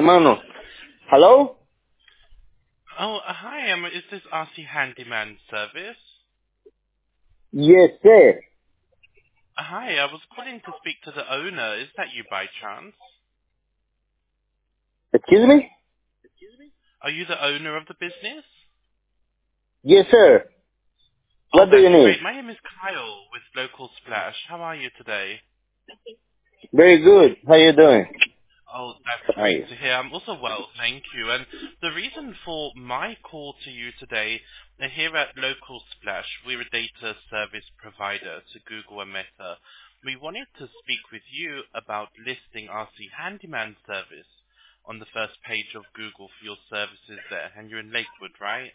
hermano. Hello? Oh, hi. Is this RC Handyman Service? Yes, sir. Hi, I was calling to speak to the owner. Is that you by chance? Excuse me? Are you the owner of the business? Yes, sir. Oh, What do that's you need? great. My name is Kyle with Local Splash. How are you today? Very good. How you doing? Oh, that's great Hi. to hear. I'm also well, thank you. And the reason for my call to you today, here at Local Splash, we're a data service provider to Google and Meta. We wanted to speak with you about listing RC Handyman service on the first page of Google for your services there. And you're in Lakewood, right?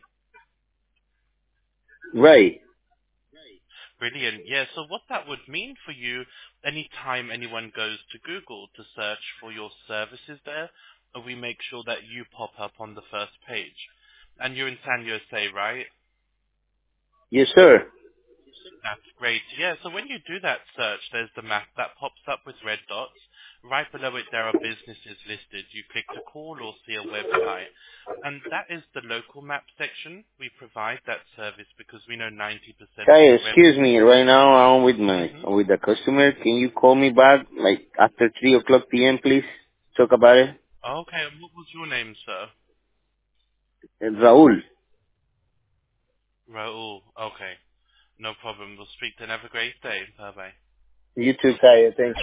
Right. Brilliant. Yeah, so what that would mean for you, anytime anyone goes to Google to search for your services there, we make sure that you pop up on the first page. And you're in San Jose, right? Yes, sir. That's great. Yeah, so when you do that search, there's the map that pops up with red dots. Right below it, there are businesses listed. You click to call or see a website. And that is the local map section. We provide that service because we know 90% of Hi, the excuse me. Right now I'm with revenue. with the customer. Can you call me back like after 3 o'clock p.m. please? Talk about it. Okay, and what was your name, sir? Raul. Raul. Okay, no problem. We'll speak then. Have a great day. Bye-bye. You too, Kaya. Thank you.